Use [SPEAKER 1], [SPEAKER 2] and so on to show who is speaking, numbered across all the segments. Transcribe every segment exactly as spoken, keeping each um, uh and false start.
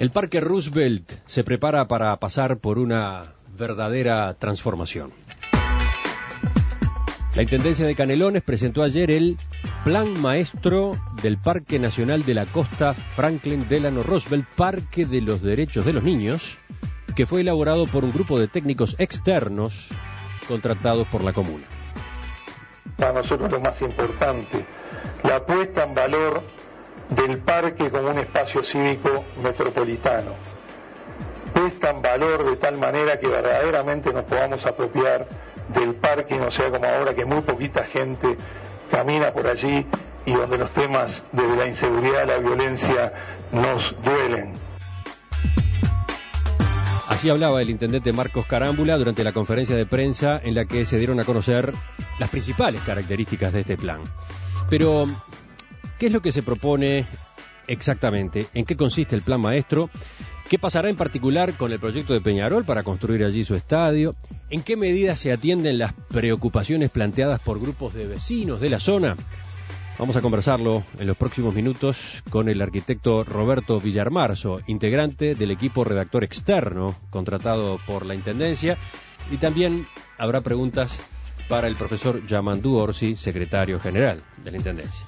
[SPEAKER 1] El Parque Roosevelt se prepara para pasar por una verdadera transformación. La Intendencia de Canelones presentó ayer el Plan Maestro del Parque Nacional de la Costa Franklin Delano Roosevelt, Parque de los Derechos de los Niños, que fue elaborado por un grupo de técnicos externos contratados por la comuna.
[SPEAKER 2] Para nosotros lo más importante, la puesta en valor del parque como un espacio cívico metropolitano. Puesta en valor de tal manera que verdaderamente nos podamos apropiar del parque y no sea como ahora que muy poquita gente camina por allí y donde los temas de la inseguridad, la violencia nos duelen.
[SPEAKER 1] Así hablaba el intendente Marcos Carámbula durante la conferencia de prensa en la que se dieron a conocer las principales características de este plan. Pero, ¿qué es lo que se propone exactamente? ¿En qué consiste el plan maestro? ¿Qué pasará en particular con el proyecto de Peñarol para construir allí su estadio? ¿En qué medida se atienden las preocupaciones planteadas por grupos de vecinos de la zona? Vamos a conversarlo en los próximos minutos con el arquitecto Roberto Villarmarzo, integrante del equipo redactor externo contratado por la Intendencia, y también habrá preguntas para el profesor Yamandú Orsi, secretario general de la Intendencia.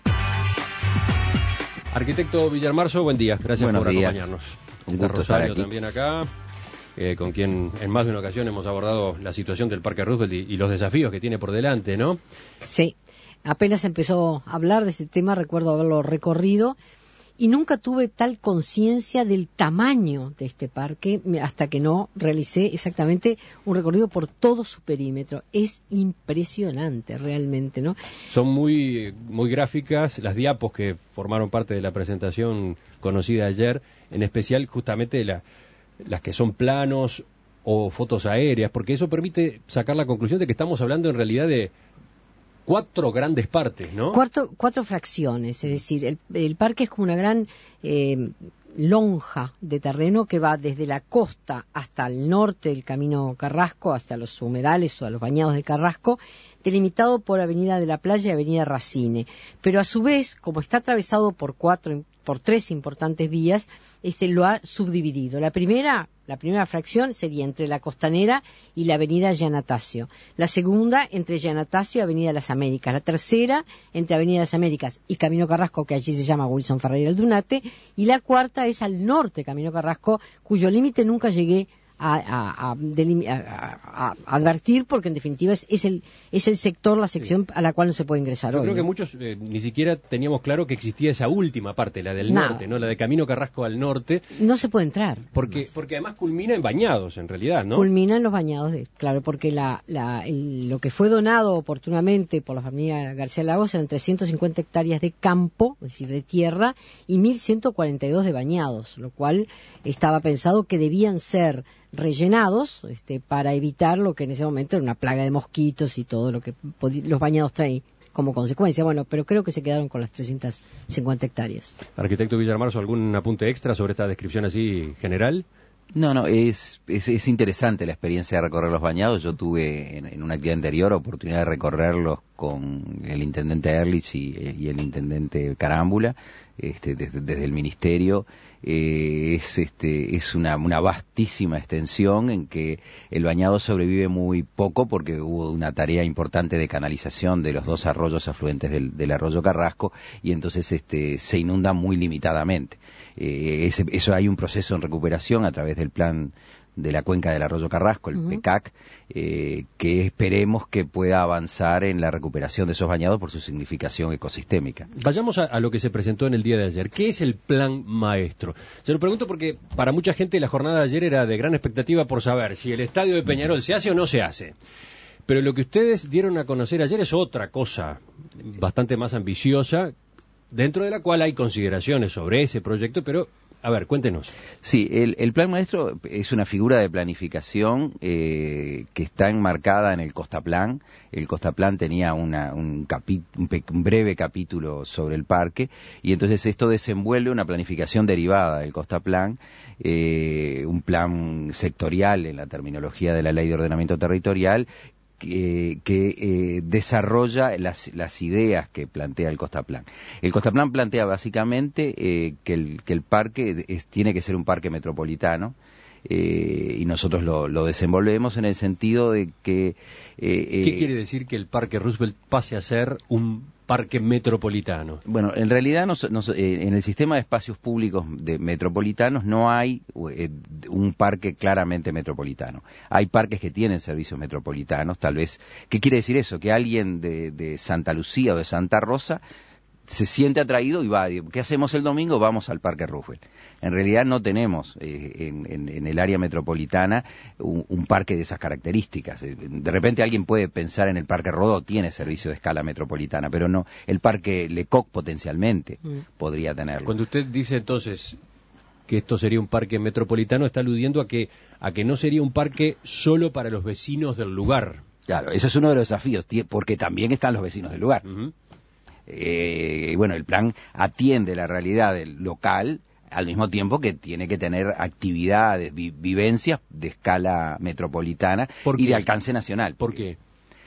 [SPEAKER 1] Arquitecto Villarmarzo, buen día, gracias
[SPEAKER 3] Buenos
[SPEAKER 1] por
[SPEAKER 3] días.
[SPEAKER 1] acompañarnos.
[SPEAKER 3] Un
[SPEAKER 1] Está
[SPEAKER 3] gusto
[SPEAKER 1] Rosario
[SPEAKER 3] estar aquí.
[SPEAKER 1] también acá, eh, con quien en más de una ocasión hemos abordado la situación del Parque Roosevelt y, y los desafíos que tiene por delante, ¿no?
[SPEAKER 4] Sí, apenas empezó a hablar de este tema, recuerdo haberlo recorrido, y nunca tuve tal conciencia del tamaño de este parque hasta que no realicé exactamente un recorrido por todo su perímetro. Es impresionante realmente, ¿no?
[SPEAKER 1] Son muy, muy gráficas las diapos que formaron parte de la presentación conocida ayer, en especial justamente la, las que son planos o fotos aéreas, porque eso permite sacar la conclusión de que estamos hablando en realidad de cuatro grandes partes, ¿no?
[SPEAKER 4] Cuatro, cuatro fracciones, es decir, el, el parque es como una gran eh, lonja de terreno que va desde la costa hasta el norte del Camino Carrasco, hasta los humedales o a los bañados de Carrasco, delimitado por Avenida de la Playa y Avenida Racine. Pero a su vez, como está atravesado por cuatro, por tres importantes vías, este lo ha subdividido. La primera, la primera fracción sería entre la Costanera y la Avenida Giannatasio. La segunda, entre Giannatasio y Avenida Las Américas. La tercera, entre Avenida Las Américas y Camino Carrasco, que allí se llama Wilson Ferreira Aldunate. Y la cuarta es al norte, Camino Carrasco, cuyo límite nunca llegué A, a, a, a, a advertir, porque en definitiva es, es, el, es el sector, la sección sí. a la cual no se puede ingresar
[SPEAKER 1] Yo
[SPEAKER 4] hoy.
[SPEAKER 1] creo que
[SPEAKER 4] ¿no?
[SPEAKER 1] muchos eh, ni siquiera teníamos claro que existía esa última parte, la del
[SPEAKER 4] Nada.
[SPEAKER 1] norte, ¿no? La de Camino Carrasco al norte.
[SPEAKER 4] No se puede entrar.
[SPEAKER 1] Porque, porque además culmina en bañados, en realidad, ¿no?
[SPEAKER 4] Culmina en los bañados, de, claro, porque la, la, el, lo que fue donado oportunamente por la familia García Lagos eran trescientas cincuenta hectáreas de campo, es decir, de tierra, y mil ciento cuarenta y dos de bañados, lo cual estaba pensado que debían ser rellenados este, para evitar lo que en ese momento era una plaga de mosquitos y todo lo que los bañados traen como consecuencia. Bueno, pero creo que se quedaron con las trescientas cincuenta hectáreas.
[SPEAKER 1] Arquitecto Villarmarzo, ¿algún apunte extra sobre esta descripción así general?
[SPEAKER 3] No, no, es, es, es interesante la experiencia de recorrer los bañados. Yo tuve en, en una actividad anterior oportunidad de recorrerlos con el intendente Ehrlich y, y el intendente Carámbula, este, desde, desde el ministerio. Eh, es este es una, una vastísima extensión en que el bañado sobrevive muy poco porque hubo una tarea importante de canalización de los dos arroyos afluentes del, del arroyo Carrasco y entonces este se inunda muy limitadamente. Eh, ese, eso hay un proceso en recuperación a través del plan de la cuenca del arroyo Carrasco, el uh-huh. P E C A C, eh, que esperemos que pueda avanzar en la recuperación de esos bañados por su significación ecosistémica.
[SPEAKER 1] Vayamos a, a lo que se presentó en el día de ayer. ¿Qué es el plan maestro? Se lo pregunto porque para mucha gente la jornada de ayer era de gran expectativa por saber si el estadio de Peñarol se hace o no se hace. Pero lo que ustedes dieron a conocer ayer es otra cosa, bastante más ambiciosa, dentro de la cual hay consideraciones sobre ese proyecto, pero a ver, cuéntenos.
[SPEAKER 3] Sí, el, el plan maestro es una figura de planificación eh, que está enmarcada en el Costaplan. El Costaplan tenía una, un, capi, un, pe, un breve capítulo sobre el parque y entonces esto desenvuelve una planificación derivada del Costaplan, eh, un plan sectorial en la terminología de la Ley de Ordenamiento Territorial que, que eh, desarrolla las, las ideas que plantea el Costaplan. El Costaplan plantea básicamente eh, que, el, que el parque es, tiene que ser un parque metropolitano, eh, y nosotros lo, lo desenvolvemos en el sentido de que... Eh,
[SPEAKER 1] ¿Qué
[SPEAKER 3] eh,
[SPEAKER 1] quiere decir que el Parque Roosevelt pase a ser un parque metropolitano?
[SPEAKER 3] Bueno, en realidad nos, nos, eh, en el sistema de espacios públicos de metropolitanos no hay eh, un parque claramente metropolitano. Hay parques que tienen servicios metropolitanos, tal vez. ¿Qué quiere decir eso? Que alguien de, de Santa Lucía o de Santa Rosa se siente atraído y va. ¿Qué hacemos el domingo? Vamos al Parque Roosevelt. En realidad no tenemos eh, en, en, en el área metropolitana un, un parque de esas características. De repente alguien puede pensar en el Parque Rodó, tiene servicio de escala metropolitana, pero no. El Parque Lecoq potencialmente mm. podría tenerlo.
[SPEAKER 1] Cuando usted dice entonces que esto sería un parque metropolitano, está aludiendo a que a que no sería un parque solo para los vecinos del lugar.
[SPEAKER 3] Claro, eso es uno de los desafíos, porque también están los vecinos del lugar.
[SPEAKER 1] Uh-huh.
[SPEAKER 3] Eh, bueno, el plan atiende la realidad del local al mismo tiempo que tiene que tener actividades, vi, vivencias de escala metropolitana y de alcance nacional.
[SPEAKER 1] ¿Por qué?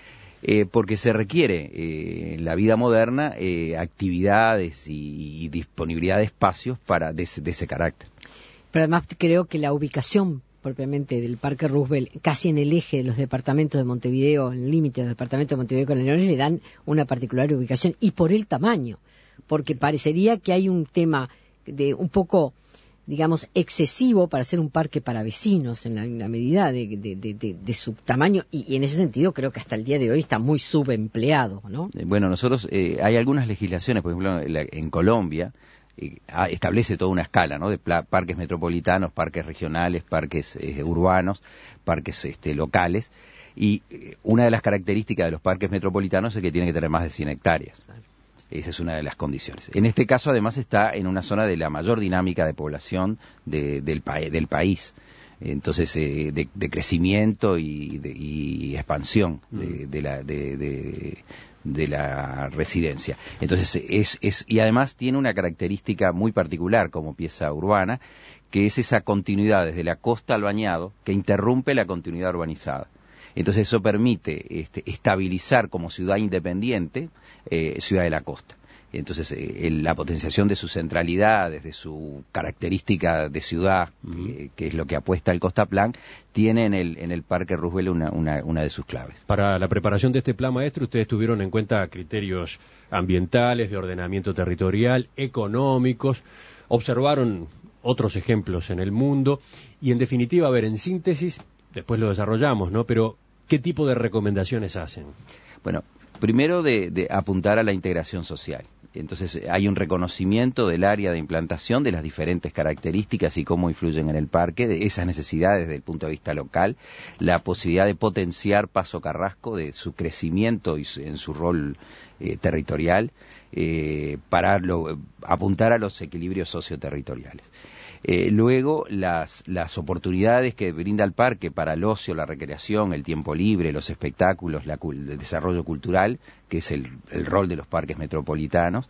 [SPEAKER 3] Eh, porque se requiere eh, en la vida moderna eh, actividades y, y disponibilidad de espacios para de, de ese carácter.
[SPEAKER 4] Pero además creo que la ubicación propiamente del Parque Roosevelt, casi en el eje de los departamentos de Montevideo, en el límite de los departamentos de Montevideo con Canelones, le dan una particular ubicación, y por el tamaño, porque parecería que hay un tema de un poco, digamos, excesivo para ser un parque para vecinos, en la, en la medida de, de, de, de, de su tamaño, y, y en ese sentido creo que hasta el día de hoy está muy subempleado, ¿no?
[SPEAKER 3] Bueno, nosotros, eh, hay algunas legislaciones, por ejemplo, en, la, en Colombia, establece toda una escala, ¿no? De parques metropolitanos, parques regionales, parques eh, urbanos, parques este, locales, y eh, una de las características de los parques metropolitanos es que tienen que tener más de cien hectáreas. Esa es una de las condiciones. En este caso, además, está en una zona de la mayor dinámica de población de, del, pa del país. Entonces, eh, de, de crecimiento y, de, y expansión de, de la... De, de, de la residencia. Entonces, es, es, y además tiene una característica muy particular como pieza urbana, que es esa continuidad desde la costa al bañado, que interrumpe la continuidad urbanizada. Entonces, eso permite este, estabilizar como ciudad independiente, eh, ciudad de la costa. Entonces, eh, el, la potenciación de su centralidad, desde su característica de ciudad, uh-huh. eh, que es lo que apuesta el Costaplan, tiene en el, en el Parque Roosevelt una, una, una de sus claves.
[SPEAKER 1] Para la preparación de este plan maestro, ustedes tuvieron en cuenta criterios ambientales, de ordenamiento territorial, económicos, observaron otros ejemplos en el mundo, y en definitiva, a ver, en síntesis, después lo desarrollamos, ¿no? Pero, ¿qué tipo de recomendaciones hacen?
[SPEAKER 3] Bueno, primero de, de apuntar a la integración social. Entonces hay un reconocimiento del área de implantación, de las diferentes características y cómo influyen en el parque, de esas necesidades desde el punto de vista local, la posibilidad de potenciar Paso Carrasco, de su crecimiento y su, en su rol eh, territorial, eh, para lo, apuntar a los equilibrios socioterritoriales. Eh, luego, las, las oportunidades que brinda el parque para el ocio, la recreación, el tiempo libre, los espectáculos, la, el desarrollo cultural, que es el, el rol de los parques metropolitanos,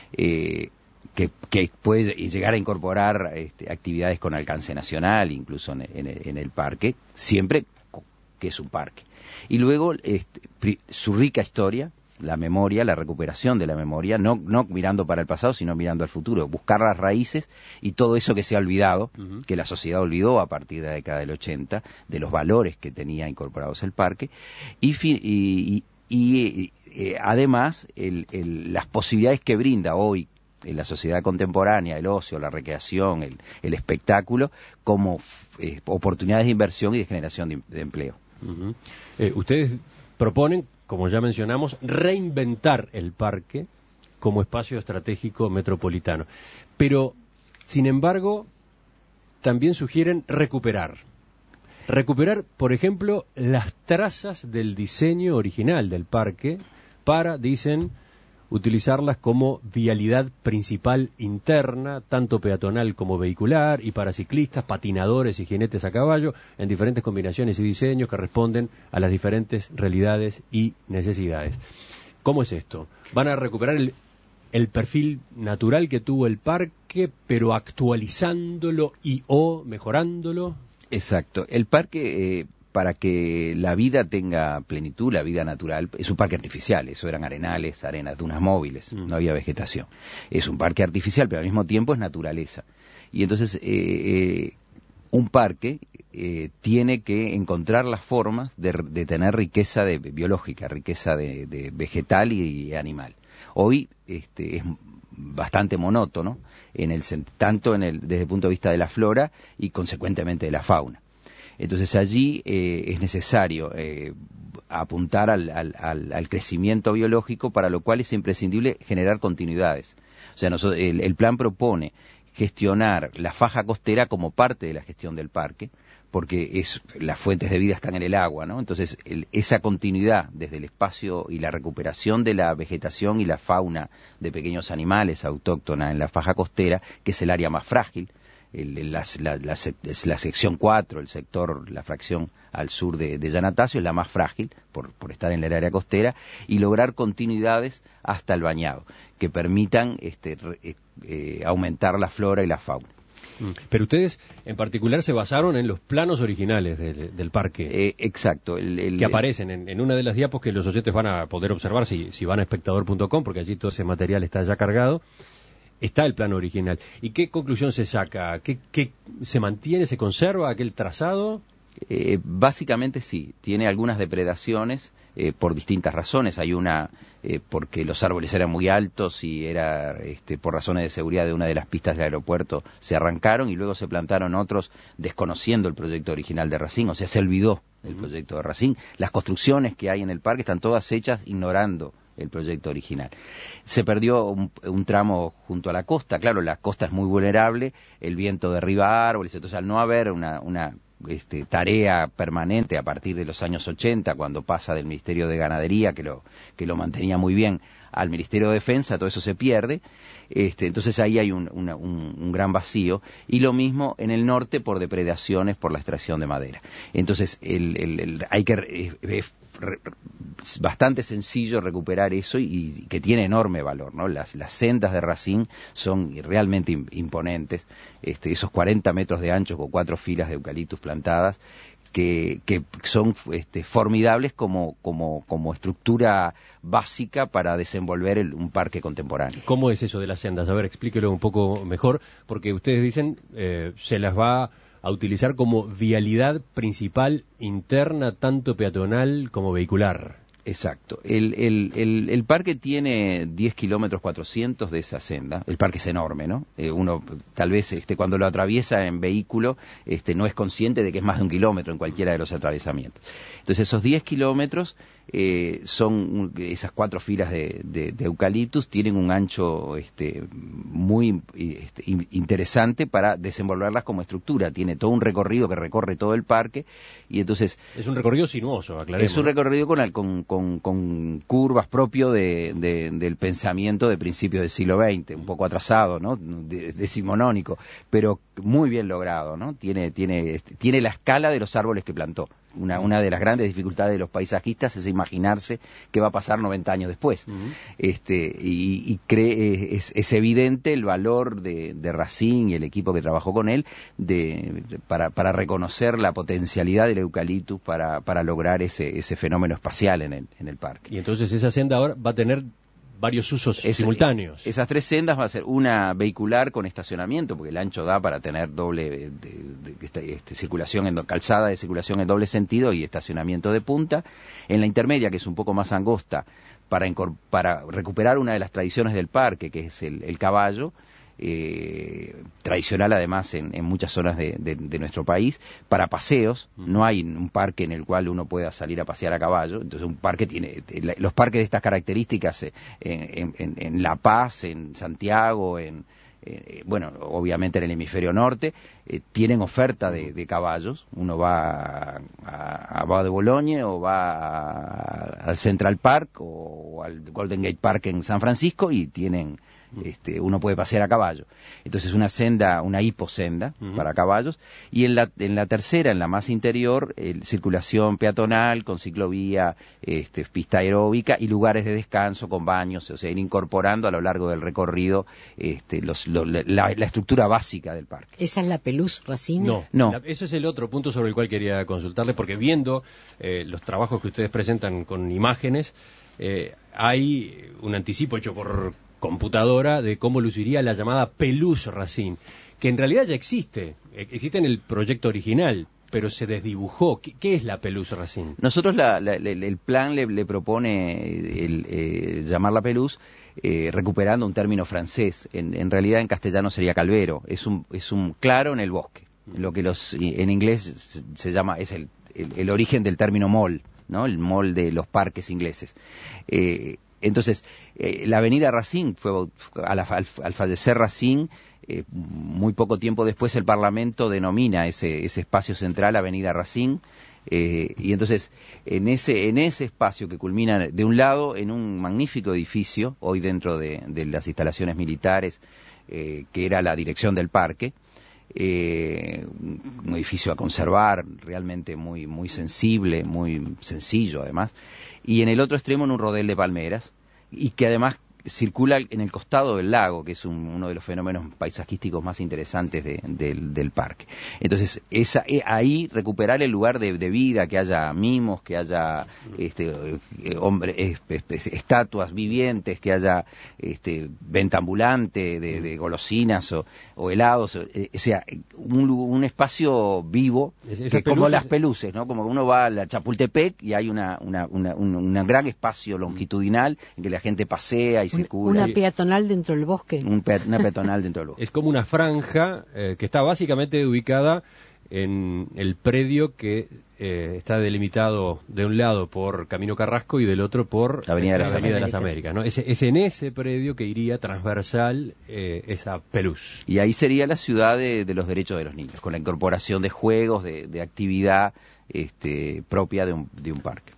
[SPEAKER 3] eh, que, que puede llegar a incorporar este, actividades con alcance nacional, incluso en, en, en el parque, siempre que es un parque. Y luego, este, su rica historia, la memoria, la recuperación de la memoria, no, no mirando para el pasado, sino mirando al futuro, buscar las raíces y todo eso que se ha olvidado, uh-huh. que la sociedad olvidó a partir de la década del ochenta, de los valores que tenía incorporados el parque, y, y, y, y eh, además el, el, las posibilidades que brinda hoy en la sociedad contemporánea, el ocio, la recreación, el, el espectáculo, como eh, oportunidades de inversión y de generación de, de empleo.
[SPEAKER 1] Uh-huh. eh, ustedes proponen, como ya mencionamos, reinventar el parque como espacio estratégico metropolitano. Pero, sin embargo, también sugieren recuperar. Recuperar, por ejemplo, las trazas del diseño original del parque para, dicen, utilizarlas como vialidad principal interna, tanto peatonal como vehicular, y para ciclistas, patinadores y jinetes a caballo, en diferentes combinaciones y diseños que responden a las diferentes realidades y necesidades. ¿Cómo es esto? ¿Van a recuperar el, el perfil natural que tuvo el parque, pero actualizándolo y o mejorándolo?
[SPEAKER 3] Exacto. El parque, eh, para que la vida tenga plenitud, la vida natural. Es un parque artificial, eso eran arenales, arenas, dunas móviles, mm. no había vegetación. Es un parque artificial, pero al mismo tiempo es naturaleza. Y entonces, eh, eh, un parque eh, tiene que encontrar las formas de, de tener riqueza de, biológica, riqueza de, de vegetal y, y animal. Hoy este, es bastante monótono, en el, tanto en el, desde el punto de vista de la flora y consecuentemente de la fauna. Entonces allí eh, es necesario eh, apuntar al, al, al, al crecimiento biológico, para lo cual es imprescindible generar continuidades. O sea, nosotros, el, el plan propone gestionar la faja costera como parte de la gestión del parque, porque es, las fuentes de vida están en el agua, ¿no? Entonces, el, esa continuidad desde el espacio y la recuperación de la vegetación y la fauna de pequeños animales autóctona en la faja costera, que es el área más frágil, el, la, la, la, la sección cuatro, el sector, la fracción al sur de, de Yanatacio, es la más frágil por, por estar en el área costera, y lograr continuidades hasta el bañado, que permitan este, eh, eh, aumentar la flora y la fauna.
[SPEAKER 1] Pero ustedes, en particular, se basaron en los planos originales del, del parque.
[SPEAKER 3] Eh, exacto. El, el,
[SPEAKER 1] que aparecen en, en una de las diapos que los oyentes van a poder observar si, si van a espectador punto com, porque allí todo ese material está ya cargado. Está el plano original. ¿Y qué conclusión se saca? ¿Qué, qué se mantiene, se conserva aquel trazado?
[SPEAKER 3] Eh, básicamente sí. Tiene algunas depredaciones eh, por distintas razones. Hay una... Eh, porque los árboles eran muy altos y era este, por razones de seguridad de una de las pistas del aeropuerto se arrancaron, y luego se plantaron otros desconociendo el proyecto original de Racing, o sea, se olvidó el proyecto de Racing. Las construcciones que hay en el parque están todas hechas ignorando el proyecto original. Se perdió un, un tramo junto a la costa. Claro, la costa es muy vulnerable, el viento derriba árboles, entonces al no haber una... una Este, tarea permanente a partir de los años ochenta, cuando pasa del Ministerio de Ganadería, que lo, que lo mantenía muy bien, al Ministerio de Defensa, todo eso se pierde. Este, entonces ahí hay un, una, un, un gran vacío, y lo mismo en el norte por depredaciones por la extracción de madera. Entonces el, el, el, hay que es, es bastante sencillo recuperar eso, y, y que tiene enorme valor, ¿no? Las, las sendas de Racing son realmente imponentes, este, esos cuarenta metros de ancho con cuatro filas de eucaliptus plantadas, que, que son este, formidables como, como, como estructura básica para desenvolver el, un parque contemporáneo.
[SPEAKER 1] ¿Cómo es eso de las sendas? A ver, explíquelo un poco mejor, porque ustedes dicen eh, se las va a utilizar como vialidad principal interna, tanto peatonal como vehicular.
[SPEAKER 3] Exacto. El, el, el, el parque tiene diez kilómetros cuatrocientos de esa senda. El parque es enorme, ¿no? Eh, uno tal vez este, cuando lo atraviesa en vehículo este, no es consciente de que es más de un kilómetro en cualquiera de los atravesamientos. Entonces esos diez kilómetros eh, son esas cuatro filas de, de, de eucaliptus, tienen un ancho este, muy este, interesante para desenvolverlas como estructura. Tiene todo un recorrido que recorre todo el parque, y entonces...
[SPEAKER 1] Es un recorrido sinuoso, aclaremos.
[SPEAKER 3] Es un recorrido con, con, con, con curvas propio de, de, del pensamiento de principios del siglo veinte, un poco atrasado, ¿no? De, decimonónico, pero muy bien logrado, ¿no? Tiene, tiene, tiene la escala de los árboles que plantó. Una, una de las grandes dificultades de los paisajistas es imaginarse qué va a pasar noventa años después. Uh-huh. este, y y cree, es, es evidente el valor de, de Racing y el equipo que trabajó con él de, de, para, para reconocer la potencialidad del eucaliptus para, para lograr ese, ese fenómeno espacial en el, en el parque.
[SPEAKER 1] Y entonces esa senda ahora va a tener varios usos es, simultáneos.
[SPEAKER 3] Esas tres sendas va a ser una vehicular con estacionamiento, porque el ancho da para tener doble de, de, de, de, este, circulación en calzada de circulación en doble sentido y estacionamiento de punta. En la intermedia, que es un poco más angosta, para, para recuperar una de las tradiciones del parque, que es el, el caballo, eh, tradicional además en, en muchas zonas de, de, de nuestro país, para paseos. No hay un parque en el cual uno pueda salir a pasear a caballo. Entonces un parque tiene, los parques de estas características en, en, en La Paz, en Santiago, en Eh, bueno, obviamente en el hemisferio norte, eh, tienen oferta de, de caballos. Uno va a, a, a Bois de Boulogne, o va a, al Central Park, o, o al Golden Gate Park en San Francisco, y tienen este, uno puede pasear a caballo. Entonces una senda, una hiposenda uh-huh. para caballos, y en la, en la tercera, en la más interior, eh, circulación peatonal con ciclovía, este, pista aeróbica y lugares de descanso con baños, o sea, ir incorporando a lo largo del recorrido este, los, lo, la, la estructura básica del parque.
[SPEAKER 4] ¿Esa es la Pelouse Racine?
[SPEAKER 1] No,
[SPEAKER 3] no.
[SPEAKER 1] La, eso es el otro punto sobre el cual quería consultarle, porque viendo eh, los trabajos que ustedes presentan con imágenes, eh, hay un anticipo hecho por computadora de cómo luciría la llamada Pelouse Racine, que en realidad ya existe, existe en el proyecto original, pero se desdibujó. ¿Qué, qué es la Pelouse Racine?
[SPEAKER 3] Nosotros la, la, la, el plan le, le propone el, eh, llamar la Pelouse eh, recuperando un término francés. En, en realidad en castellano sería calvero. Es un, es un claro en el bosque. Lo que los en inglés se, se llama, es el, el, el origen del término mall, ¿no? El mall de los parques ingleses. Eh, entonces, eh, la avenida Racine fue, al, al, al fallecer Racine, Eh, muy poco tiempo después el Parlamento denomina ese, ese espacio central Avenida Racine, eh, y entonces en ese, en ese espacio que culmina de un lado en un magnífico edificio, hoy dentro de, de las instalaciones militares, eh, que era la dirección del parque, eh, un edificio a conservar, realmente muy, muy sensible, muy sencillo además, y en el otro extremo en un rodel de palmeras, y que además circula en el costado del lago, que es un, uno de los fenómenos paisajísticos más interesantes de, de, del parque. Entonces, esa, ahí recuperar el lugar de, de vida, que haya mimos, que haya este, eh, hombre, eh, estatuas vivientes, que haya este, venta ambulante de, de golosinas o, o helados, eh, o sea, un, un espacio vivo, que como las peluces, ¿no? Como uno va a la Chapultepec y hay una, una, una, un, un gran espacio longitudinal en que la gente pasea y circula.
[SPEAKER 4] Una peatonal dentro del bosque.
[SPEAKER 3] Un pe una peatonal dentro del bosque.
[SPEAKER 1] Es como una franja eh, que está básicamente ubicada en el predio que eh, está delimitado de un lado por Camino Carrasco y del otro por
[SPEAKER 3] la Avenida de las,
[SPEAKER 1] la Avenida
[SPEAKER 3] Américas.
[SPEAKER 1] de las Américas, ¿no? Es, es en ese predio que iría transversal eh, esa Pelouse.
[SPEAKER 3] Y ahí sería la ciudad de, de los derechos de los niños, con la incorporación de juegos, de, de actividad este, propia de un, de un parque.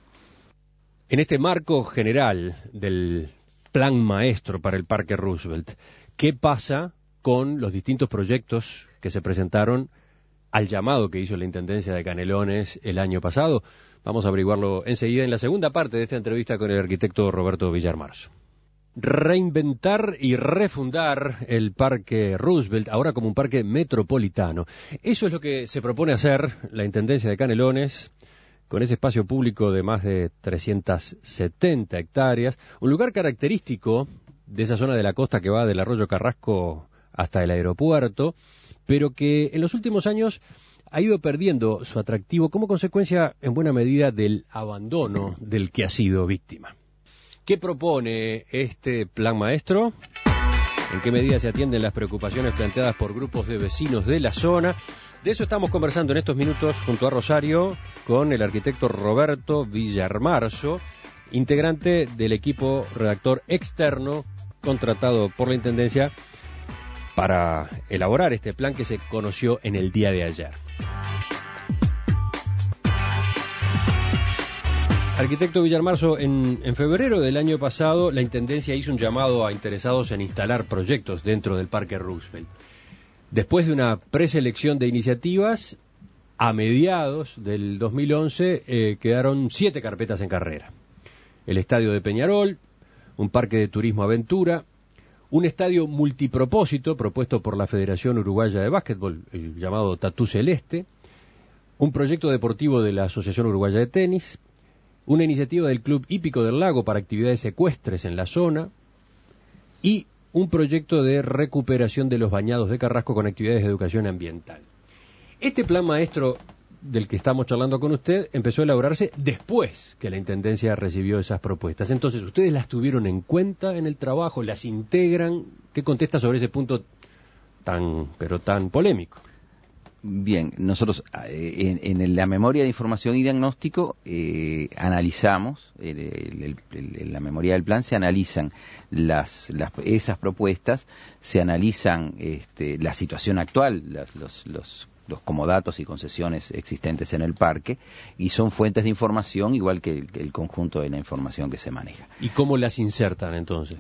[SPEAKER 1] En este marco general del plan maestro para el Parque Roosevelt, ¿qué pasa con los distintos proyectos que se presentaron al llamado que hizo la Intendencia de Canelones el año pasado? Vamos a averiguarlo enseguida en la segunda parte de esta entrevista con el arquitecto Roberto Villarmarzo. Reinventar y refundar el Parque Roosevelt, ahora como un parque metropolitano. Eso es lo que se propone hacer la Intendencia de Canelones, con ese espacio público de más de trescientas setenta hectáreas, un lugar característico de esa zona de la costa que va del Arroyo Carrasco hasta el aeropuerto, pero que en los últimos años ha ido perdiendo su atractivo como consecuencia, en buena medida, del abandono del que ha sido víctima. ¿Qué propone este plan maestro? ¿En qué medida se atienden las preocupaciones planteadas por grupos de vecinos de la zona? De eso estamos conversando en estos minutos junto a Rosario con el arquitecto Roberto Villarmarzo, integrante del equipo redactor externo contratado por la Intendencia para elaborar este plan que se conoció en el día de ayer. Arquitecto Villarmarzo, en, en febrero del año pasado la Intendencia hizo un llamado a interesados en instalar proyectos dentro del Parque Roosevelt. Después de una preselección de iniciativas, a mediados del dos mil once eh, quedaron siete carpetas en carrera. El Estadio de Peñarol, un parque de turismo aventura, un estadio multipropósito propuesto por la Federación Uruguaya de Básquetbol, el llamado Tatú Celeste, un proyecto deportivo de la Asociación Uruguaya de Tenis, una iniciativa del Club Hípico del Lago para actividades ecuestres en la zona y un proyecto de recuperación de los bañados de Carrasco con actividades de educación ambiental. Este plan maestro del que estamos charlando con usted empezó a elaborarse después que la Intendencia recibió esas propuestas. Entonces, ¿ustedes las tuvieron en cuenta en el trabajo? ¿Las integran? ¿Qué contesta sobre ese punto tan, pero tan polémico?
[SPEAKER 3] Bien, nosotros eh, en, en la memoria de información y diagnóstico eh, analizamos, el, el, el, en la memoria del plan se analizan las, las esas propuestas, se analizan este, la situación actual, las, los, los los comodatos y concesiones existentes en el parque, y son fuentes de información igual que el, que el conjunto de la información que se maneja.
[SPEAKER 1] ¿Y cómo las insertan entonces?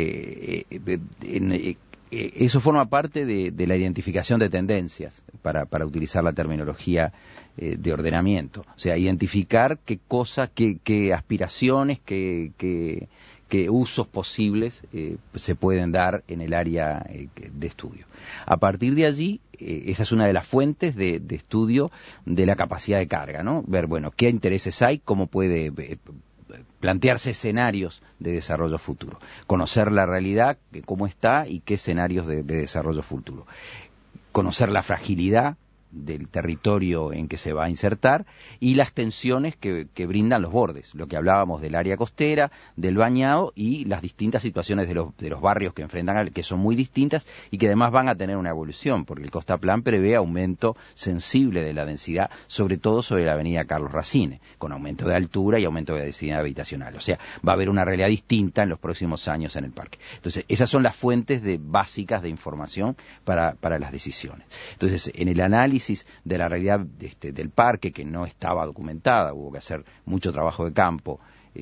[SPEAKER 3] Eh, eh, en, eh, Eso forma parte de, de la identificación de tendencias, para, para utilizar la terminología eh, de ordenamiento. O sea, identificar qué cosas, qué, qué aspiraciones, qué, qué, qué usos posibles eh, se pueden dar en el área eh, de estudio. A partir de allí, eh, esa es una de las fuentes de, de estudio de la capacidad de carga, ¿no? Ver, bueno, qué intereses hay, cómo puede eh, plantearse escenarios de desarrollo futuro, conocer la realidad, cómo está y qué escenarios de, de desarrollo futuro, conocer la fragilidad del territorio en que se va a insertar y las tensiones que, que brindan los bordes, lo que hablábamos del área costera, del bañado y las distintas situaciones de los, de los barrios que enfrentan, que son muy distintas y que además van a tener una evolución, porque el Costaplan prevé aumento sensible de la densidad, sobre todo sobre la avenida Carlos Racine, con aumento de altura y aumento de densidad habitacional. O sea, va a haber una realidad distinta en los próximos años en el parque. Entonces, esas son las fuentes de, básicas de información para, para las decisiones. Entonces, en el análisis de la realidad este, del parque, que no estaba documentada, hubo que hacer mucho trabajo de campo.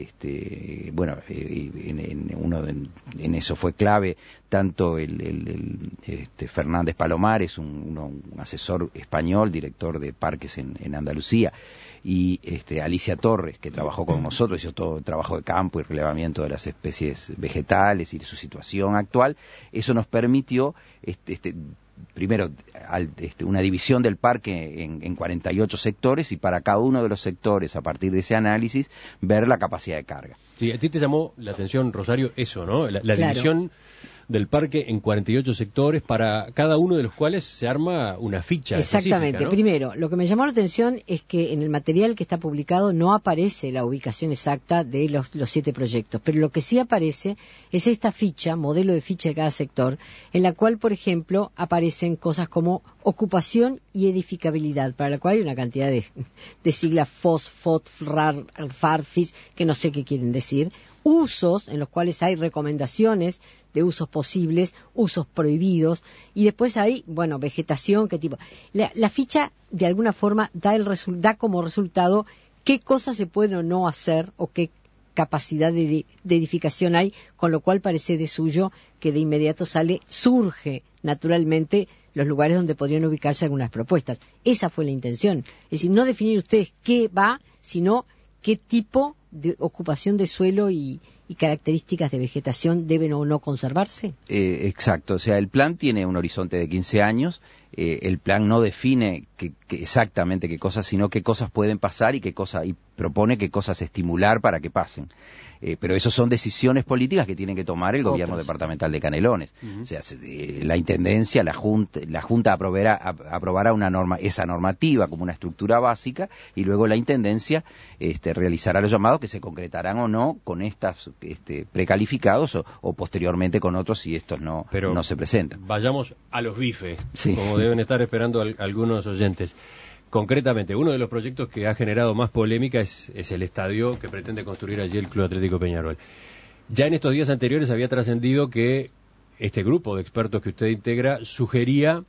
[SPEAKER 3] Este, bueno, eh, en, en, uno en, en eso fue clave tanto el, el, el este, Fernández Palomares, un, uno, un asesor español, director de parques en, en Andalucía, y este, Alicia Torres, que trabajó con nosotros, hizo todo el trabajo de campo y relevamiento de las especies vegetales y de su situación actual. Eso nos permitió este, este primero, al, este, una división del parque en, en cuarenta y ocho sectores, y para cada uno de los sectores, a partir de ese análisis, ver la capacidad de carga.
[SPEAKER 1] Sí, a ti te llamó la atención, Rosario, eso, ¿no? La, la
[SPEAKER 4] Claro.
[SPEAKER 1] división del parque en cuarenta y ocho sectores, para cada uno de los cuales se arma una ficha.
[SPEAKER 4] Exactamente.
[SPEAKER 1] ¿No?
[SPEAKER 4] Primero, lo que me llamó la atención es que en el material que está publicado no aparece la ubicación exacta de los, los siete proyectos, pero lo que sí aparece es esta ficha, modelo de ficha de cada sector, en la cual, por ejemplo, aparecen cosas como ocupación y edificabilidad, para la cual hay una cantidad de, de siglas F O S, F O T, F R A R, F A R F I S, que no sé qué quieren decir. Usos en los cuales hay recomendaciones de usos posibles, usos prohibidos, y después hay, bueno, vegetación, qué tipo. La, la ficha, de alguna forma, da, el resu- da como resultado qué cosas se pueden o no hacer, o qué capacidad de, de edificación hay, con lo cual parece de suyo que de inmediato sale, surge naturalmente los lugares donde podrían ubicarse algunas propuestas. Esa fue la intención. Es decir, no definir ustedes qué va, sino qué tipo de ocupación de suelo y, y características de vegetación deben o no conservarse.
[SPEAKER 3] Eh, exacto, o sea, el plan tiene un horizonte de quince años, eh, el plan no define que, que exactamente qué cosas, sino qué cosas pueden pasar y qué cosas, y propone qué cosas estimular para que pasen. Eh, pero eso son decisiones políticas que tienen que tomar el gobierno
[SPEAKER 4] Otros.
[SPEAKER 3] departamental de Canelones.
[SPEAKER 1] Uh-huh.
[SPEAKER 3] O sea, se, eh, la intendencia, la junta, la junta aprobará, a, aprobará una norma, esa normativa como una estructura básica, y luego la intendencia este, realizará los llamados que se concretarán o no con estas este, precalificados o, o posteriormente con otros si estos no,
[SPEAKER 1] Pero
[SPEAKER 3] no se presentan.
[SPEAKER 1] Vayamos a los bifes,
[SPEAKER 3] Sí.
[SPEAKER 1] como deben estar esperando al, algunos oyentes. Concretamente, uno de los proyectos que ha generado más polémica es, es el estadio que pretende construir allí el Club Atlético Peñarol. Ya en estos días anteriores había trascendido que este grupo de expertos que usted integra sugería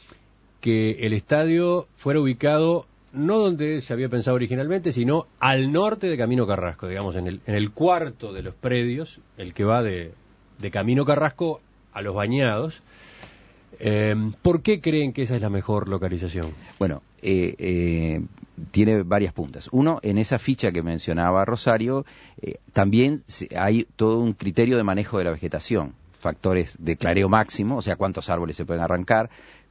[SPEAKER 1] que el estadio fuera ubicado no donde se había pensado originalmente, sino al norte de Camino Carrasco, digamos, en el, en el cuarto de los predios, el que va de, de Camino Carrasco a Los Bañados. Eh, ¿Por qué creen que esa es la mejor localización?
[SPEAKER 3] Bueno, eh, eh, tiene varias puntas. Uno, en esa ficha que mencionaba Rosario, eh, también hay todo un criterio de manejo de la vegetación, factores de clareo máximo, o sea, cuántos árboles se pueden arrancar,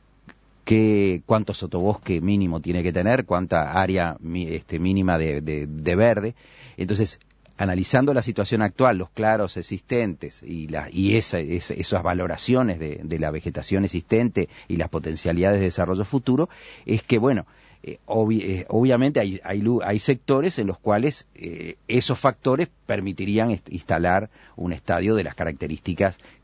[SPEAKER 3] qué, cuánto sotobosque mínimo tiene que tener, cuánta área este, mínima de, de, de verde. Entonces, analizando la situación actual, los claros existentes y, la, y esa, esa, esas valoraciones de, de la vegetación existente y las potencialidades de desarrollo futuro, es que, bueno, eh, obvi, eh, obviamente hay, hay, hay sectores en los cuales eh, esos factores permitirían est- instalar un estadio de las características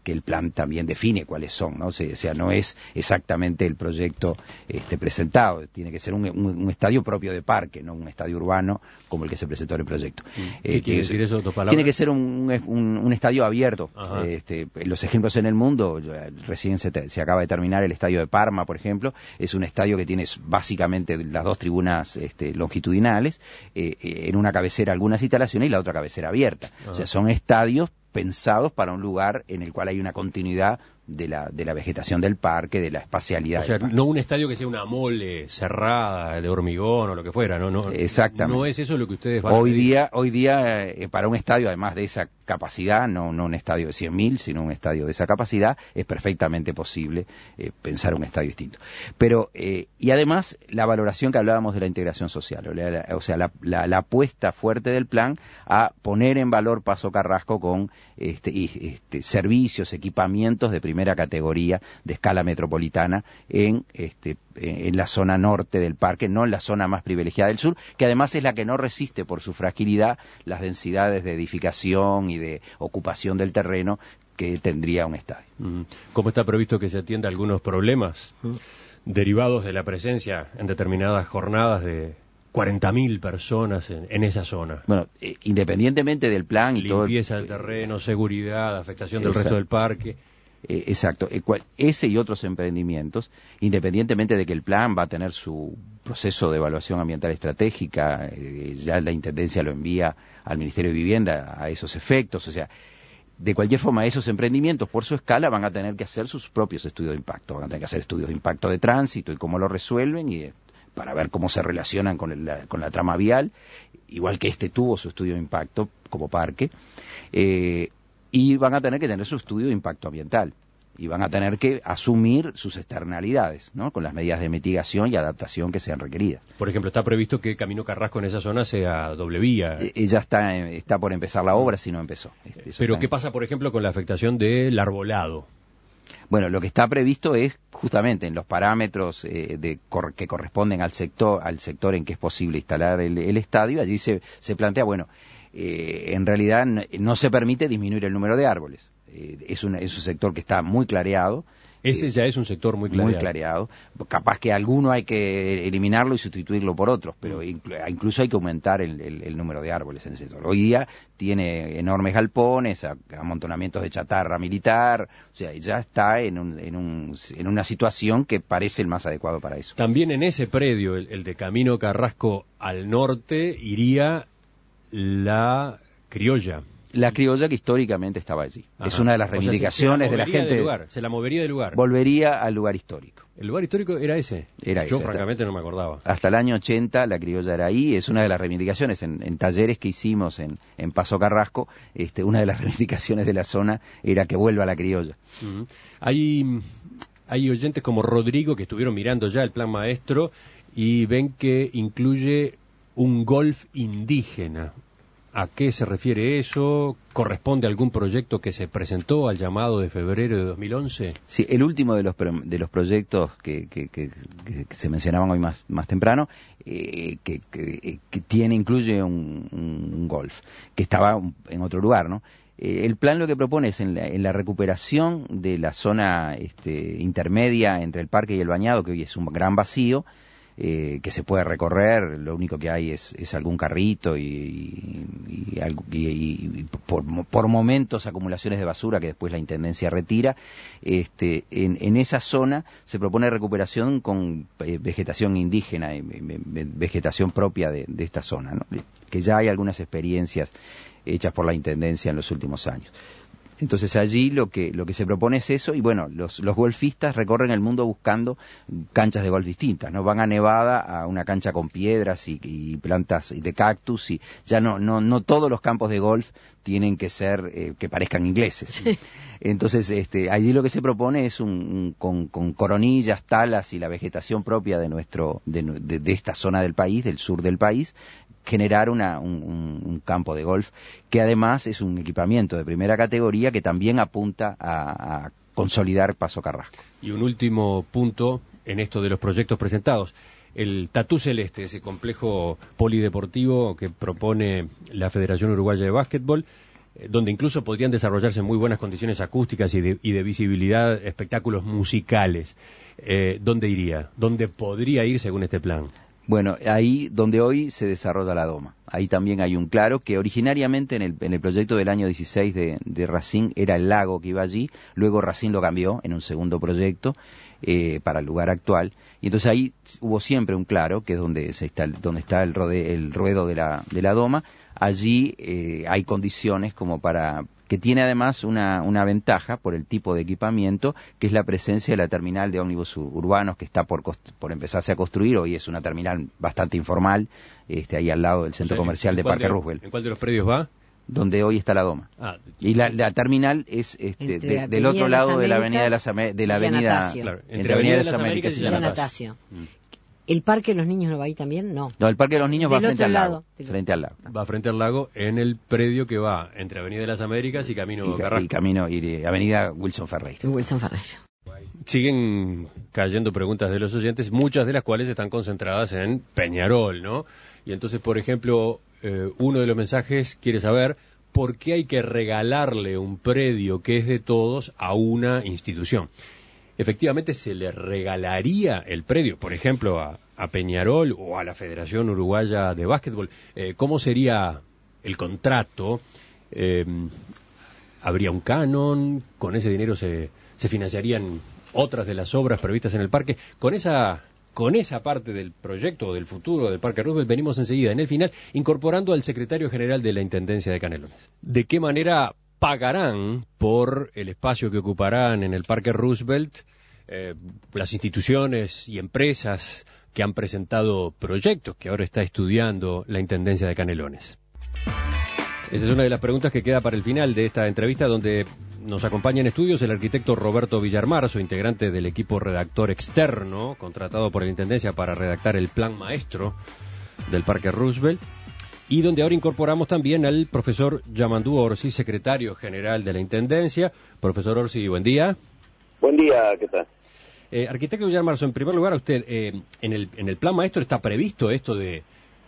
[SPEAKER 3] que el plan también define cuáles son, ¿no? O sea, no es exactamente el proyecto este, presentado, tiene que ser un, un, un estadio propio de parque, no un estadio urbano como el que se presentó en el proyecto.
[SPEAKER 1] ¿Qué
[SPEAKER 3] eh,
[SPEAKER 1] quiere decir eso, dos palabras?
[SPEAKER 3] Tiene que ser un, un, un estadio abierto.
[SPEAKER 1] Ajá.
[SPEAKER 3] Este, los ejemplos en el mundo, recién se, te, se acaba de terminar el estadio de Parma, por ejemplo, es un estadio que tiene básicamente las dos tribunas este, longitudinales, eh, en una cabecera algunas instalaciones y la otra cabecera abierta. Ajá. O sea, son estadios pensados para un lugar en el cual hay una continuidad de la, de la vegetación del parque, de la espacialidad.
[SPEAKER 1] O sea,
[SPEAKER 3] del parque.
[SPEAKER 1] No un estadio que sea una mole cerrada de hormigón o lo que fuera, ¿no? no
[SPEAKER 3] Exactamente.
[SPEAKER 1] No es eso lo que ustedes van
[SPEAKER 3] hoy
[SPEAKER 1] a pedir.
[SPEAKER 3] día, hoy día eh, para un estadio, además de esa capacidad, no, no un estadio de cien mil, sino un estadio de esa capacidad, es perfectamente posible eh, pensar un estadio distinto. Pero, eh, y además, la valoración que hablábamos de la integración social, o, la, o sea, la, la, la apuesta fuerte del plan a poner en valor Paso Carrasco con este, y, este, servicios, equipamientos de primera categoría de escala metropolitana en, este, en la zona norte del parque, no en la zona más privilegiada del sur, que además es la que no resiste por su fragilidad las densidades de edificación y de ocupación del terreno que tendría un estadio.
[SPEAKER 1] ¿Cómo está previsto que se atienda algunos problemas mm. derivados de la presencia en determinadas jornadas de cuarenta mil personas en, en esa zona?
[SPEAKER 3] Bueno, eh, independientemente del plan y
[SPEAKER 1] limpieza
[SPEAKER 3] todo...
[SPEAKER 1] Limpieza del terreno, seguridad, afectación del Exacto. resto del parque...
[SPEAKER 3] Eh, exacto, eh, cual, ese y otros emprendimientos, independientemente de que el plan va a tener su proceso de evaluación ambiental estratégica, eh, ya la Intendencia lo envía al Ministerio de Vivienda a esos efectos, o sea, de cualquier forma esos emprendimientos por su escala van a tener que hacer sus propios estudios de impacto, van a tener que hacer estudios de impacto de tránsito y cómo lo resuelven y eh, para ver cómo se relacionan con, el, con la trama vial, igual que este tuvo su estudio de impacto como parque, eh, y van a tener que tener su estudio de impacto ambiental y van a tener que asumir sus externalidades, ¿no? Con las medidas de mitigación y adaptación que sean requeridas.
[SPEAKER 1] Por ejemplo, está previsto que Camino Carrasco en esa zona sea doble vía.
[SPEAKER 3] Eh, ya está, está por empezar la obra, si no empezó.
[SPEAKER 1] Eso Pero, ¿qué en... pasa, por ejemplo, con la afectación del arbolado?
[SPEAKER 3] Bueno, lo que está previsto es justamente en los parámetros eh, de, cor, que corresponden al sector, al sector en que es posible instalar el, el estadio, allí se, se plantea, bueno, Eh, en realidad no se permite disminuir el número de árboles. Eh, es, un, es un sector que está muy clareado.
[SPEAKER 1] Ese eh, ya es un sector muy clareado.
[SPEAKER 3] Muy clareado. Capaz que alguno hay que eliminarlo y sustituirlo por otros, pero inclu incluso hay que aumentar el, el, el número de árboles en el sector. Hoy día tiene enormes galpones, amontonamientos de chatarra militar, o sea, ya está en, un, en, un, en una situación que parece el más adecuado para eso.
[SPEAKER 1] También en ese predio, el, el de Camino Carrasco al norte, iría la criolla.
[SPEAKER 3] La criolla que históricamente estaba allí. Ajá. Es una de las reivindicaciones
[SPEAKER 1] o sea, se, se
[SPEAKER 3] de la gente.
[SPEAKER 1] De lugar, se la movería del lugar.
[SPEAKER 3] Volvería al lugar histórico.
[SPEAKER 1] ¿El lugar histórico era ese?
[SPEAKER 3] Era
[SPEAKER 1] Yo
[SPEAKER 3] ese,
[SPEAKER 1] francamente
[SPEAKER 3] hasta,
[SPEAKER 1] no me acordaba.
[SPEAKER 3] Hasta el año ochenta la criolla era ahí. Es una de las reivindicaciones en, en talleres que hicimos en, en Paso Carrasco. Este, una de las reivindicaciones de la zona era que vuelva la criolla.
[SPEAKER 1] Uh-huh. Hay, hay oyentes como Rodrigo que estuvieron mirando ya el plan maestro y ven que incluye un golf indígena. ¿A qué se refiere eso? ¿Corresponde a algún proyecto que se presentó al llamado de febrero de dos mil once?
[SPEAKER 3] Sí, el último de los de los proyectos que, que, que, que se mencionaban hoy más, más temprano, eh, que, que, que tiene, incluye un, un golf, que estaba en otro lugar, ¿no? Eh, el plan lo que propone es en la, en la recuperación de la zona este, intermedia entre el parque y el bañado, que hoy es un gran vacío, Eh, que se puede recorrer, lo único que hay es, es algún carrito y, y, y, y, y por, por momentos acumulaciones de basura que después la Intendencia retira. Este, en, en esa zona se propone recuperación con eh, vegetación indígena, eh, vegetación propia de, de esta zona, ¿no? Que ya hay algunas experiencias hechas por la Intendencia en los últimos años. Entonces allí lo que lo que se propone es eso y bueno, los, los golfistas recorren el mundo buscando canchas de golf distintas, ¿no? Van a Nevada a una cancha con piedras y, y plantas de cactus y ya no no no todos los campos de golf tienen que ser eh, que parezcan ingleses. Sí. Entonces este allí lo que se propone es un, un con, con coronillas, talas y la vegetación propia de nuestro de, de, de esta zona del país, del sur del país, generar una, un, un campo de golf que además es un equipamiento de primera categoría que también apunta a, a consolidar Paso Carrasco.
[SPEAKER 1] Y un último punto en esto de los proyectos presentados. El Tatú Celeste, ese complejo polideportivo que propone la Federación Uruguaya de Básquetbol, eh, donde incluso podrían desarrollarse en muy buenas condiciones acústicas y de, y de visibilidad espectáculos musicales. Eh, ¿Dónde iría? ¿Dónde podría ir según este plan?
[SPEAKER 3] Bueno, ahí donde hoy se desarrolla la Doma. Ahí también hay un claro que originariamente en el, en el proyecto del año dieciséis de, de Racine era el lago que iba allí, luego Racine lo cambió en un segundo proyecto eh, para el lugar actual, y entonces ahí hubo siempre un claro, que es donde, se está, donde está el, rode, el ruedo de la, de la Doma. Allí eh, hay condiciones como para... que tiene además una, una ventaja por el tipo de equipamiento, que es la presencia de la terminal de ómnibus urbanos que está por, por empezarse a construir. Hoy es una terminal bastante informal, este, ahí al lado del centro o sea, comercial de Parque de, Roosevelt.
[SPEAKER 1] ¿En cuál de los predios va?
[SPEAKER 3] Donde hoy está la Doma. Ah, y la, la terminal es este, de, del otro lado de la avenida de, las, de la avenida,
[SPEAKER 1] claro, entre,
[SPEAKER 3] entre
[SPEAKER 1] avenida de las Américas y
[SPEAKER 4] Villa Natacio. Mm. ¿El Parque de los Niños no va ahí también? No.
[SPEAKER 3] No, el Parque de los Niños va frente al lago.
[SPEAKER 4] Lado.
[SPEAKER 3] Frente al lago.
[SPEAKER 1] Va frente al lago en el predio que va entre Avenida de las Américas y Camino
[SPEAKER 3] y,
[SPEAKER 1] Carrasco.
[SPEAKER 3] Y Camino, y Avenida Wilson Ferreira.
[SPEAKER 4] Wilson Ferreira.
[SPEAKER 1] Siguen cayendo preguntas de los oyentes, muchas de las cuales están concentradas en Peñarol, ¿no? Y entonces, por ejemplo, eh, uno de los mensajes quiere saber por qué hay que regalarle un predio que es de todos a una institución. Efectivamente, se le regalaría el predio, por ejemplo, a, a Peñarol o a la Federación Uruguaya de Básquetbol. Eh, ¿Cómo sería el contrato? Eh, ¿Habría un canon? ¿Con ese dinero se, se financiarían otras de las obras previstas en el parque? Con esa, con esa parte del proyecto, del futuro del Parque Roosevelt, venimos enseguida, en el final, incorporando al secretario general de la Intendencia de Canelones. ¿De qué manera pagarán por el espacio que ocuparán en el Parque Roosevelt eh, las instituciones y empresas que han presentado proyectos que ahora está estudiando la Intendencia de Canelones? Esa es una de las preguntas que queda para el final de esta entrevista, donde nos acompaña en estudios el arquitecto Roberto Villarmarzo, integrante del equipo redactor externo contratado por la Intendencia para redactar el plan maestro del Parque Roosevelt, y donde ahora incorporamos también al profesor Yamandú Orsi, secretario general de la Intendencia. Profesor Orsi, buen día.
[SPEAKER 5] Buen día, ¿qué tal?
[SPEAKER 1] Eh, arquitecto Villarmarzo, en primer lugar, usted, eh, en, el, en el plan maestro está previsto esto de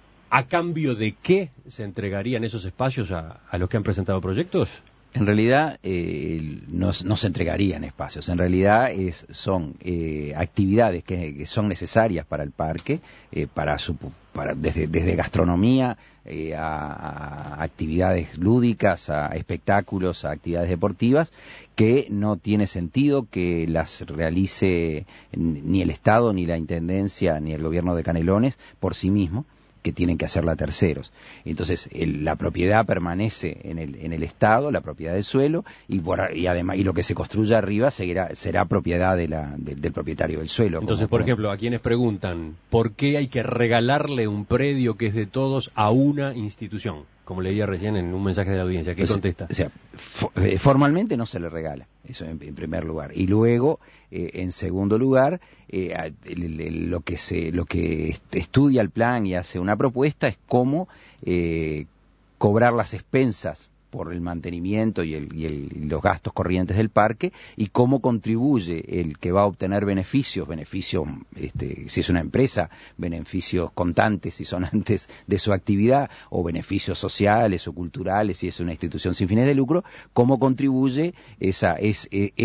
[SPEAKER 1] a cambio de qué se entregarían esos espacios a, a los que han presentado proyectos.
[SPEAKER 3] En realidad eh, no, no se entregarían espacios, en realidad es, son eh, actividades que, que son necesarias para el parque, eh, para su, para, desde, desde gastronomía eh, a, a actividades lúdicas, a espectáculos, a actividades deportivas, que no tiene sentido que las realice ni el Estado, ni la Intendencia, ni el gobierno de Canelones por sí mismo, que tienen que hacerla terceros. Entonces, el, la propiedad permanece en el, en el Estado, la propiedad del suelo, y, por, y además y lo que se construya arriba seguirá, será propiedad de la, de, del propietario del suelo.
[SPEAKER 1] Entonces,
[SPEAKER 3] como,
[SPEAKER 1] por
[SPEAKER 3] como...
[SPEAKER 1] ejemplo, a quienes preguntan, ¿por qué hay que regalarle un predio que es de todos a una institución? Como leía recién en un mensaje de la audiencia, ¿qué
[SPEAKER 3] o sea,
[SPEAKER 1] contesta?
[SPEAKER 3] O sea, for, eh, formalmente no se le regala, eso en, en primer lugar. Y luego, eh, en segundo lugar, eh, el, el, lo que se, lo que estudia el plan y hace una propuesta es cómo eh, cobrar las expensas por el mantenimiento y, el, y, el, y los gastos corrientes del parque, y cómo contribuye el que va a obtener beneficios, beneficios, este, si es una empresa, beneficios contantes si son antes de su actividad, o beneficios sociales o culturales si es una institución sin fines de lucro, cómo contribuye esa, es,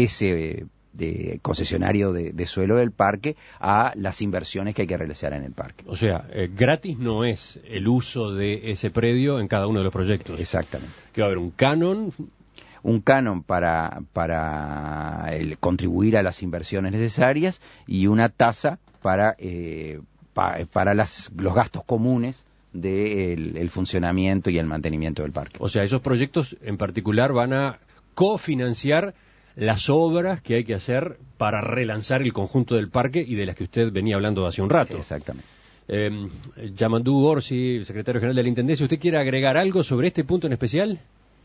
[SPEAKER 3] ese de concesionario de, de suelo del parque a las inversiones que hay que realizar en el parque.
[SPEAKER 1] O sea, eh, gratis no es el uso de ese predio en cada uno de los proyectos.
[SPEAKER 3] Exactamente.
[SPEAKER 1] Que va a haber un canon.
[SPEAKER 3] Un canon para, para el contribuir a las inversiones necesarias, y una tasa para, eh, pa, para las, los gastos comunes del el funcionamiento y el mantenimiento del parque.
[SPEAKER 1] O sea, esos proyectos en particular van a cofinanciar las obras que hay que hacer para relanzar el conjunto del parque, y de las que usted venía hablando hace un rato.
[SPEAKER 3] Exactamente.
[SPEAKER 1] Eh, Yamandú Orsi, secretario general de la Intendencia, ¿usted quiere agregar algo sobre este punto en especial?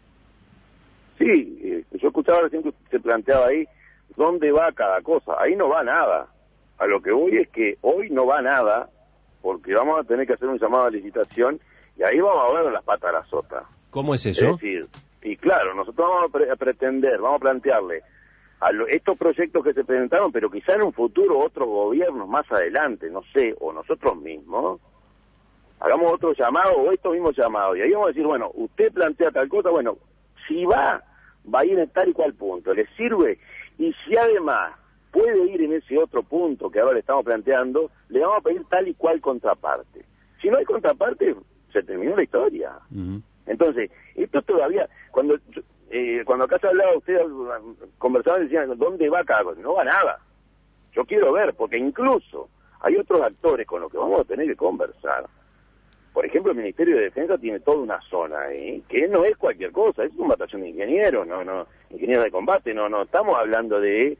[SPEAKER 5] Sí, eh, yo escuchaba recién que se planteaba ahí, ¿dónde va cada cosa? Ahí no va nada. A lo que voy es que hoy no va nada, porque vamos a tener que hacer un llamado a licitación, y ahí vamos a ver las patas a la sota.
[SPEAKER 1] ¿Cómo es eso?
[SPEAKER 5] Es decir, y claro, nosotros vamos a, pre a pretender, vamos a plantearle a lo, estos proyectos que se presentaron, pero quizá en un futuro otros gobiernos más adelante, no sé, o nosotros mismos, hagamos otro llamado o estos mismos llamados, y ahí vamos a decir, bueno, usted plantea tal cosa, bueno, si va, va a ir en tal y cual punto, le sirve, y si además puede ir en ese otro punto que ahora le estamos planteando, le vamos a pedir tal y cual contraparte. Si no hay contraparte, se terminó la historia. Uh-huh. Entonces, esto todavía, cuando eh, cuando acá se hablaba, ustedes conversaban y decían, ¿dónde va cada cosa? No va nada. Yo quiero ver, porque incluso hay otros actores con los que vamos a tener que conversar. Por ejemplo, el Ministerio de Defensa tiene toda una zona ahí, que no es cualquier cosa, es un batallón de ingenieros, no, no, ingenieros de combate, no, no, estamos hablando de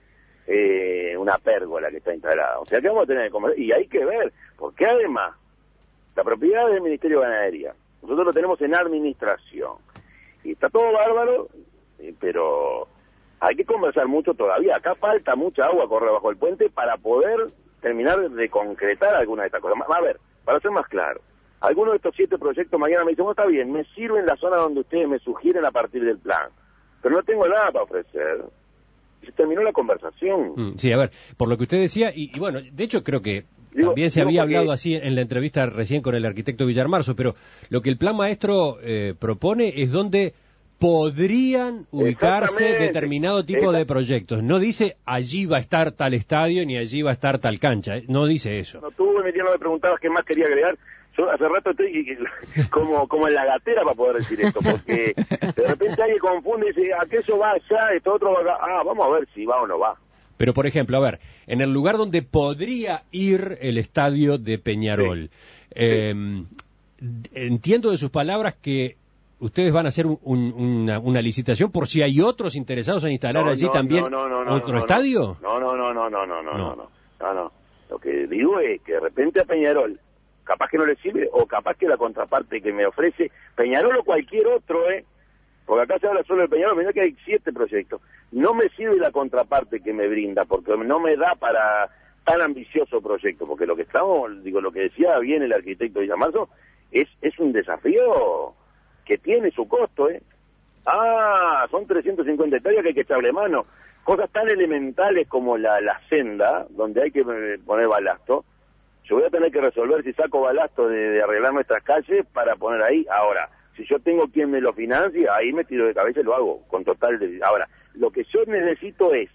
[SPEAKER 5] eh, una pérgola que está instalada. O sea, que vamos a tener que conversar, y hay que ver, porque además, la propiedad del Ministerio de Ganadería, nosotros lo tenemos en administración, y está todo bárbaro, eh, pero hay que conversar mucho todavía. Acá falta mucha agua correr bajo el puente para poder terminar de concretar alguna de estas cosas. A ver, para ser más claro, algunos de estos siete proyectos mañana me dicen, bueno, está bien, me sirve en la zona donde ustedes me sugieren a partir del plan, pero no tengo nada para ofrecer. Se terminó la conversación.
[SPEAKER 1] Mm, sí, a ver, por lo que usted decía, y, y bueno, de hecho creo que digo, también se había porque... hablado así en la entrevista recién con el arquitecto Villarmarzo, pero lo que el plan maestro eh, propone es donde podrían ubicarse determinado tipo Esa... de proyectos. No dice allí va a estar tal estadio ni allí va a estar tal cancha, no dice eso.
[SPEAKER 5] No, tú, Emiliano, me preguntabas qué más quería agregar. Yo hace rato estoy como, como en la gatera para poder decir esto, porque de repente alguien confunde y dice, aquello va allá, esto otro va acá. Ah, vamos a ver si va o no va.
[SPEAKER 1] Pero, por ejemplo, a ver, en el lugar donde podría ir el estadio de Peñarol, sí. Eh, sí. entiendo de sus palabras que ustedes van a hacer un, un, una, una licitación por si hay otros interesados en instalar no, allí no, también no, no, no, otro
[SPEAKER 5] no,
[SPEAKER 1] estadio.
[SPEAKER 5] No, no, no, no, no, no, no, no, no, no, no, no. Lo que digo es que de repente a Peñarol capaz que no le sirve, o capaz que la contraparte que me ofrece Peñarol o cualquier otro, ¿eh? Porque acá se habla solo de Peñarol, mirá que hay siete proyectos. No me sirve la contraparte que me brinda, porque no me da para tan ambicioso proyecto, porque lo que estamos, digo, lo que decía bien el arquitecto Villarmarzo, es, es un desafío que tiene su costo, ¿eh? Ah, son trescientos cincuenta hectáreas que hay que echarle mano. Cosas tan elementales como la, la senda, donde hay que poner balasto. Yo voy a tener que resolver si saco balasto de, de arreglar nuestras calles para poner ahí. Ahora, si yo tengo quien me lo financie, ahí me tiro de cabeza y lo hago, con total... De... Ahora, lo que yo necesito es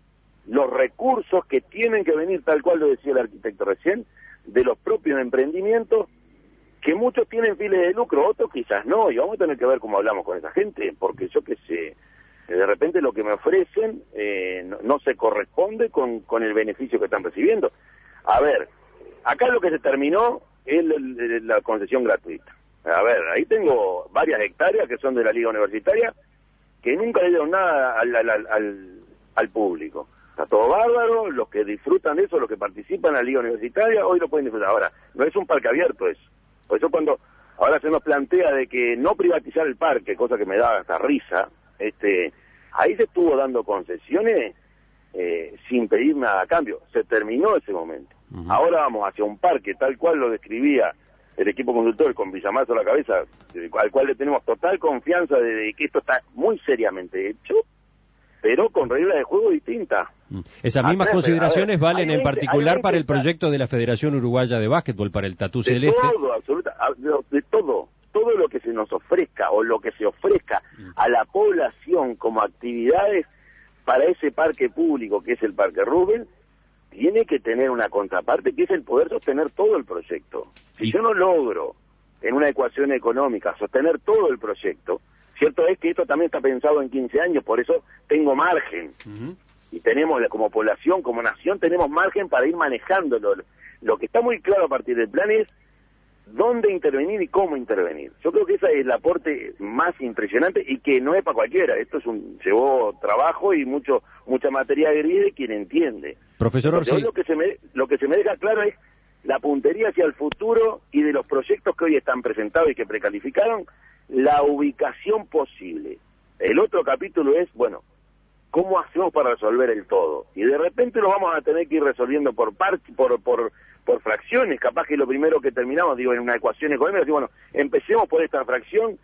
[SPEAKER 5] los recursos que tienen que venir, tal cual lo decía el arquitecto recién, de los propios emprendimientos, que muchos tienen fines de lucro, otros quizás no, y vamos a tener que ver cómo hablamos con esa gente, porque yo qué sé, de repente lo que me ofrecen eh, no, no se corresponde con, con el beneficio que están recibiendo. A ver... Acá lo que se terminó es la, la concesión gratuita. A ver, ahí tengo varias hectáreas que son de la Liga Universitaria que nunca le dieron nada al, al, al, al público. Está todo bárbaro, los que disfrutan de eso, los que participan en la Liga Universitaria, hoy lo pueden disfrutar. Ahora, no es un parque abierto eso. Por eso cuando ahora se nos plantea de que no privatizar el parque, cosa que me da hasta risa, este, ahí se estuvo dando concesiones eh, sin pedir nada a cambio. Se terminó ese momento. Uh-huh. Ahora vamos hacia un parque tal cual lo describía el equipo conductor con Villarmarzo a la cabeza, al cual le tenemos total confianza de, de que esto está muy seriamente hecho, pero con reglas de juego distintas.
[SPEAKER 1] Esas mismas Acá, consideraciones ver, valen en particular para el proyecto de la Federación Uruguaya de Básquetbol, para el Tatú Celeste.
[SPEAKER 5] Todo, absoluta, de todo, todo lo que se nos ofrezca o lo que se ofrezca a la población como actividades para ese parque público que es el Parque Rubén, tiene que tener una contraparte que es el poder sostener todo el proyecto. Si yo no logro en una ecuación económica sostener todo el proyecto, cierto es que esto también está pensado en quince años, por eso tengo margen. Uh-huh. Y tenemos, como población, como nación, tenemos margen para ir manejándolo. Lo que está muy claro a partir del plan es dónde intervenir y cómo intervenir. Yo creo que ese es el aporte más impresionante y que no es para cualquiera. Esto es un llevó trabajo y mucho mucha materia gris de quien entiende.
[SPEAKER 1] Profesor Orsi,
[SPEAKER 5] lo que se me lo que se me deja claro es la puntería hacia el futuro y de los proyectos que hoy están presentados y que precalificaron, la ubicación posible. El otro capítulo es, bueno, ¿cómo hacemos para resolver el todo? Y de repente lo vamos a tener que ir resolviendo por parte, por por por fracciones, capaz que lo primero que terminamos, digo, en una ecuación económica, digo, bueno, empecemos por esta fracción,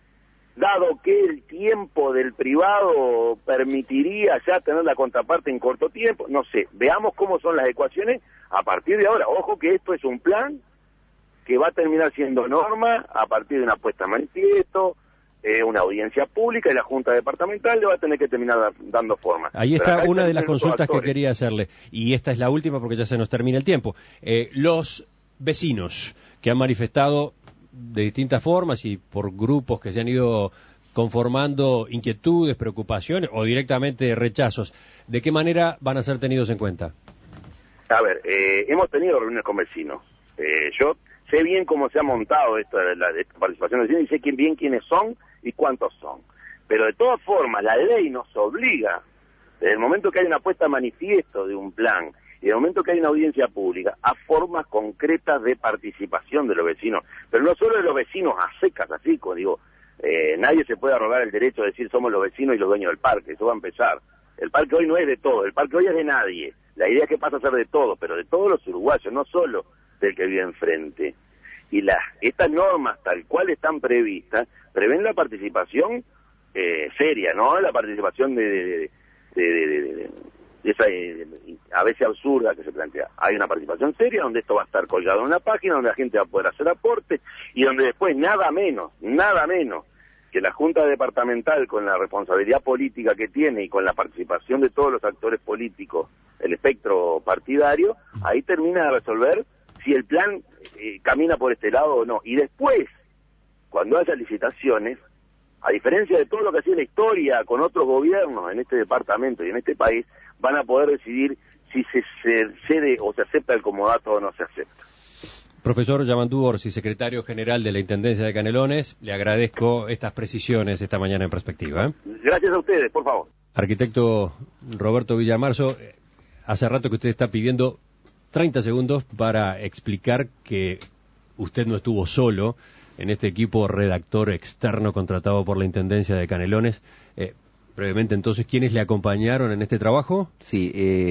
[SPEAKER 5] dado que el tiempo del privado permitiría ya tener la contraparte en corto tiempo, no sé, veamos cómo son las ecuaciones a partir de ahora. Ojo que esto es un plan que va a terminar siendo norma a partir de una puesta en manifiesto, eh, una audiencia pública y la Junta Departamental le va a tener que terminar da, dando forma.
[SPEAKER 1] Ahí está una de las consultas que quería hacerle, y esta es la última porque ya se nos termina el tiempo. Eh, los vecinos que han manifestado de distintas formas y por grupos que se han ido conformando inquietudes, preocupaciones o directamente rechazos, ¿de qué manera van a ser tenidos en cuenta?
[SPEAKER 5] A ver, eh, hemos tenido reuniones con vecinos. Eh, yo sé bien cómo se ha montado esta, la, esta participación de vecinos y sé quién, bien quiénes son y cuántos son. Pero de todas formas, la ley nos obliga, desde el momento que hay una puesta a manifiesto de un plan y desde el momento que hay una audiencia pública, a formas concretas de participación de los vecinos. Pero no solo de los vecinos a secas, así como digo, eh, nadie se puede arrogar el derecho de decir somos los vecinos y los dueños del parque, eso va a empezar. El parque hoy no es de todo, el parque hoy es de nadie. La idea es que pasa a ser de todo, pero de todos los uruguayos, no solo del que vive enfrente. Y las estas normas, tal cual están previstas, prevén la participación eh, seria, ¿no? La participación de, de, de, de, de, de, de esa eh, a veces absurda que se plantea. Hay una participación seria donde esto va a estar colgado en una página, donde la gente va a poder hacer aportes y donde después nada menos, nada menos que la Junta Departamental, con la responsabilidad política que tiene y con la participación de todos los actores políticos, el espectro partidario, ahí termina de resolver si el plan eh, camina por este lado o no. Y después, cuando haya licitaciones, a diferencia de todo lo que hacía la historia con otros gobiernos en este departamento y en este país, van a poder decidir si se, se cede o se acepta el comodato o no se acepta.
[SPEAKER 1] Profesor Yamandú Orsi, secretario general de la Intendencia de Canelones, le agradezco estas precisiones esta mañana en Perspectiva. ¿eh?
[SPEAKER 5] Gracias a ustedes, por favor.
[SPEAKER 1] Arquitecto Roberto Villamarzo, hace rato que usted está pidiendo treinta segundos para explicar que usted no estuvo solo en este equipo redactor externo contratado por la Intendencia de Canelones. Eh, brevemente, entonces, ¿quiénes le acompañaron en este trabajo?
[SPEAKER 3] Sí,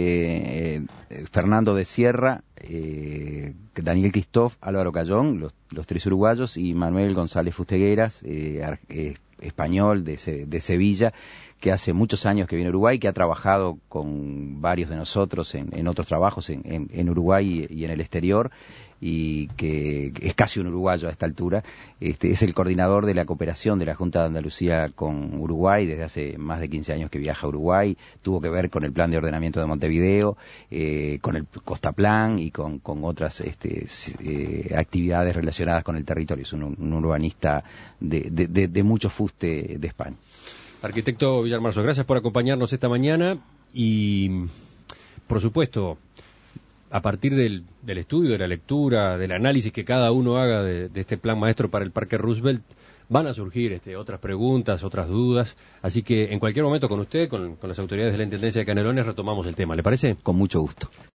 [SPEAKER 3] eh, eh, Fernando de Sierra, eh, Daniel Christoph, Álvaro Cayón, los, los tres uruguayos, y Manuel González Fustegueras, eh, eh, español de, de Sevilla, que hace muchos años que viene a Uruguay, que ha trabajado con varios de nosotros en, en otros trabajos en, en, en Uruguay y, y en el exterior, y que es casi un uruguayo a esta altura. Este, es el coordinador de la cooperación de la Junta de Andalucía con Uruguay, desde hace más de quince años que viaja a Uruguay, tuvo que ver con el plan de ordenamiento de Montevideo, eh, con el Costaplan y con, con otras este, eh, actividades relacionadas con el territorio. Es un, un urbanista de, de, de, de mucho fuste de España.
[SPEAKER 1] Arquitecto Villamarzo, gracias por acompañarnos esta mañana y, por supuesto, a partir del, del estudio, de la lectura, del análisis que cada uno haga de, de este plan maestro para el Parque Roosevelt, van a surgir este, otras preguntas, otras dudas, así que en cualquier momento con usted, con, con las autoridades de la Intendencia de Canelones, retomamos el tema, ¿le parece?
[SPEAKER 3] Con mucho gusto.